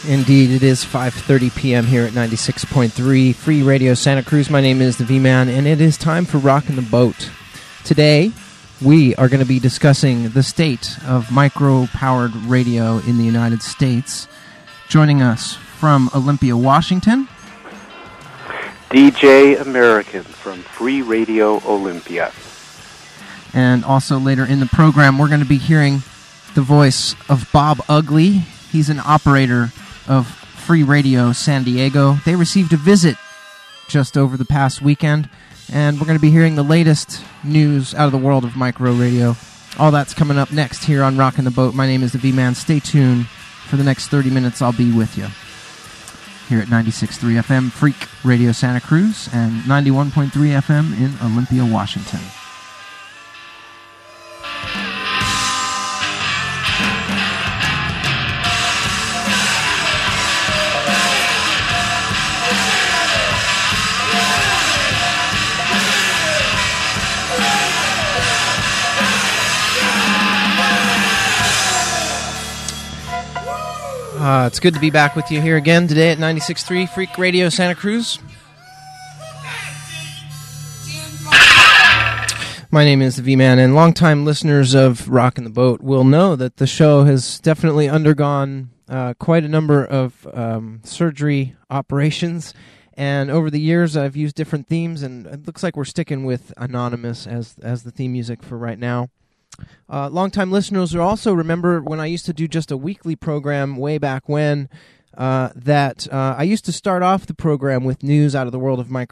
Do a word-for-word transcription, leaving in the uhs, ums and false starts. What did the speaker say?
Indeed, it is five thirty p.m. here at ninety-six point three Free Radio Santa Cruz. My name is the V-Man, and it is time for Rockin' the Boat. Today, we are going to be discussing the state of micro-powered radio in the United States. Joining us from Olympia, Washington, D J American from Free Radio Olympia. And also later in the program, we're going to be hearing the voice of Bob Ugly. He's an operator of Free Radio San Diego. They received a visit just over the past weekend, and we're going to be hearing the latest news out of the world of micro radio. All that's coming up next here on Rockin' the Boat. My name is the V-Man. Stay tuned. For the next thirty minutes, I'll be with you here at ninety-six point three F M, Freak Radio Santa Cruz, and ninety-one point three F M in Olympia, Washington. Uh, it's good to be back with you here again today at ninety-six point three Freak Radio Santa Cruz. My name is the V-Man, and longtime listeners of Rockin' the Boat will know that the show has definitely undergone uh, quite a number of um, surgery operations, and over the years I've used different themes, and it looks like we're sticking with Anonymous as as the theme music for right now. Uh, longtime listeners will also remember when I used to do just a weekly program way back when, uh, that uh, I used to start off the program with news out of the world of micro